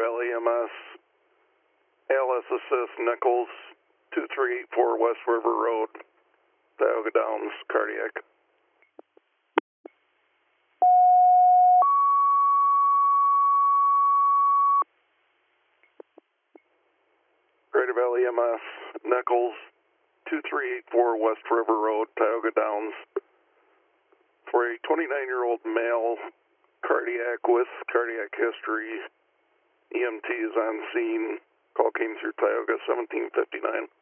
Valley EMS, ALS Assist Nichols, 2384 West River Road, Tioga Downs, cardiac. Greater Valley EMS, Nichols, 2384 West River Road, Tioga Downs, for a 29-year-old male, cardiac with cardiac history. EMT is on scene. Call came through Tioga 1759.